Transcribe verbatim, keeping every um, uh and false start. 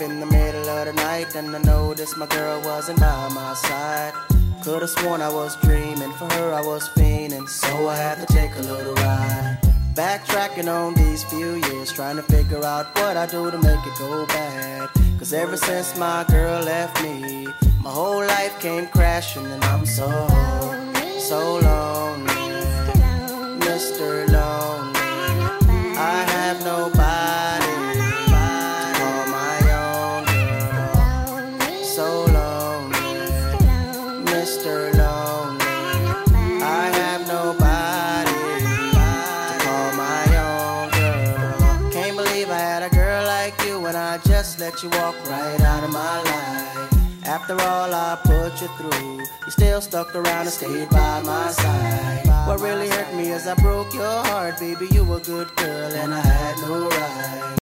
in the middle of the night and I noticed my girl wasn't by my side. Could've sworn I was dreaming, for her I was fiending, so I had to take a little ride. Backtracking on these few years, trying to figure out what I do to make it go bad. Cause ever since my girl left me, my whole life came crashing and I'm so, so lonely. Mister Lonely, I have nobody to call my own girl. So lonely, Mister Lonely, I have nobody to call my own girl. Can't believe I had a girl like you and I just let you walk right out of my life. After all I put you through, you still stuck around and stayed by my side. What really hurt me is I broke your heart, baby, you a good girl and I had no right.